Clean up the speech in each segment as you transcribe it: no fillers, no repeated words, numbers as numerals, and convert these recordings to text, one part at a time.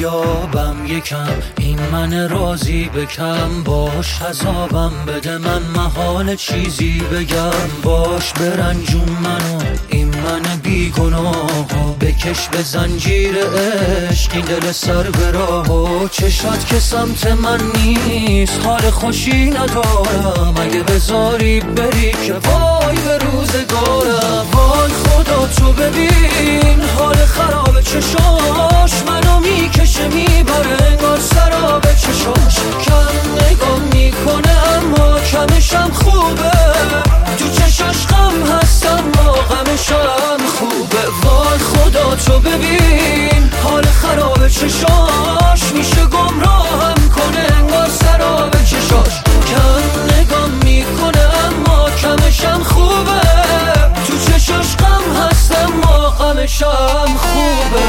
بیابم یکم، این من راضی بکم. باش عذابم بده من محال چیزی بگم. باش برنجون منو این من بیگناهو، بکش به زنجیر عشق این دل سر به راهو. چشات که سمت من نیست حال خوشی ندارم، اگه بذاری بری که وای به روزگارم. وای خدا تو ببین حال خراب چشاش، منو میکشه میبره انگار سراب چشاش. کم نگاه میکنه اما کمشم خوبه، تو چشاش غم هست اما غمشم خوبه. وای خدا تو ببین حال خراب چشاش، میشه گمراهم کنه انگار سراب چشاش. کم نگاه میکنه اما کمشم خوبه، تو چشاش غم هست اما غمشم خوبه.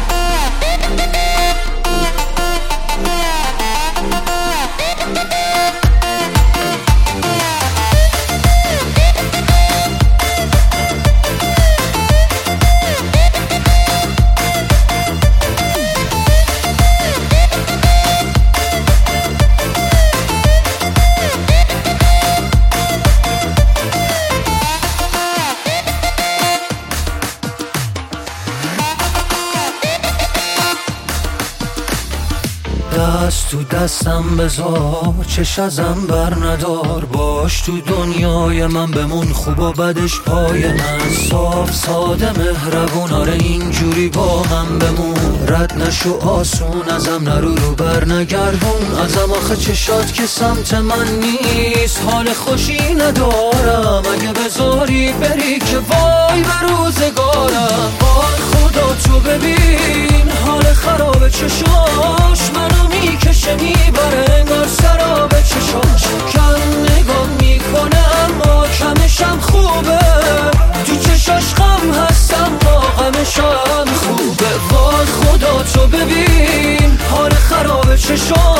دست تو دستم بذار، چش ازم بر ندار. باش تو دنیای من بمون، خوب و بدش پای من. صاف ساده مهربون، آره اینجوری با من بمون. رد نشو آسون ازم، نرو رو بر نگردون ازم. آخه چشات که سمت من نیست حال خوشی ندارم، اگه بذاری بری که وای به روزگارم. وای خدا تو ببین حال خراب چشاش، منو میکشه میبره انگار سراب چشاش. کم نگاه میکنه اما کمشم خوبه، تو چشاش غم هست اما غمشم خوبه. وای خدا تو ببین حال خراب چشاش،